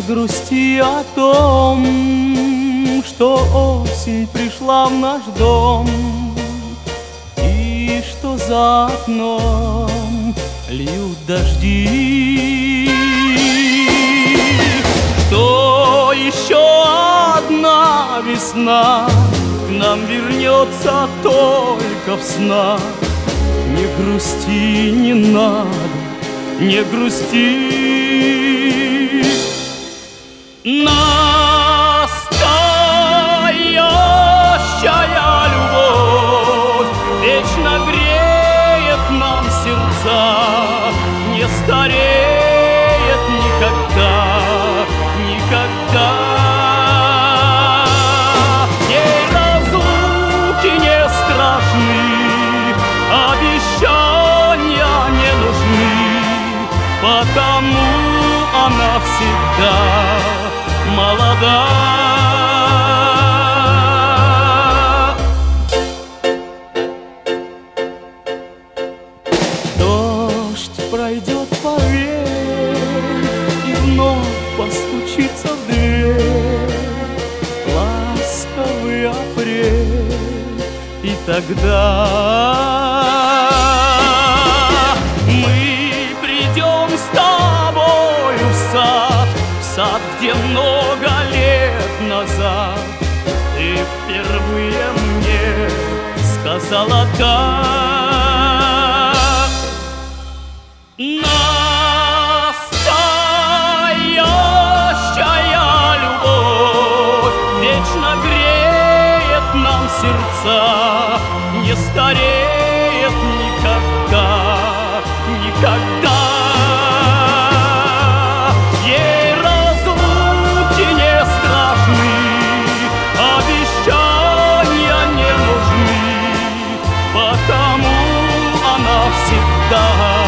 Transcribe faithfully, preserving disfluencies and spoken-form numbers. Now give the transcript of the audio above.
грусти о том, что осень пришла в наш дом, и что за окном льют дожди, что еще одна весна к нам вернется только в снах. Не грусти, не надо, не грусти. Настоящая любовь вечно греет нам сердца, не стареет никогда, никогда. Ей разлуки не страшны, обещания не нужны, потому она всегда молода. Дождь пройдет, поверь, и вновь постучится в дверь ласковый апрель, и тогда мы придем с тобою в сад, в сад, где много лет назад ты впервые мне сказала так. Настоящая любовь вечно греет нам сердца, не стареет никогда, никогда. Ей разлуки не страшны, обещания не нужны, потому она всегда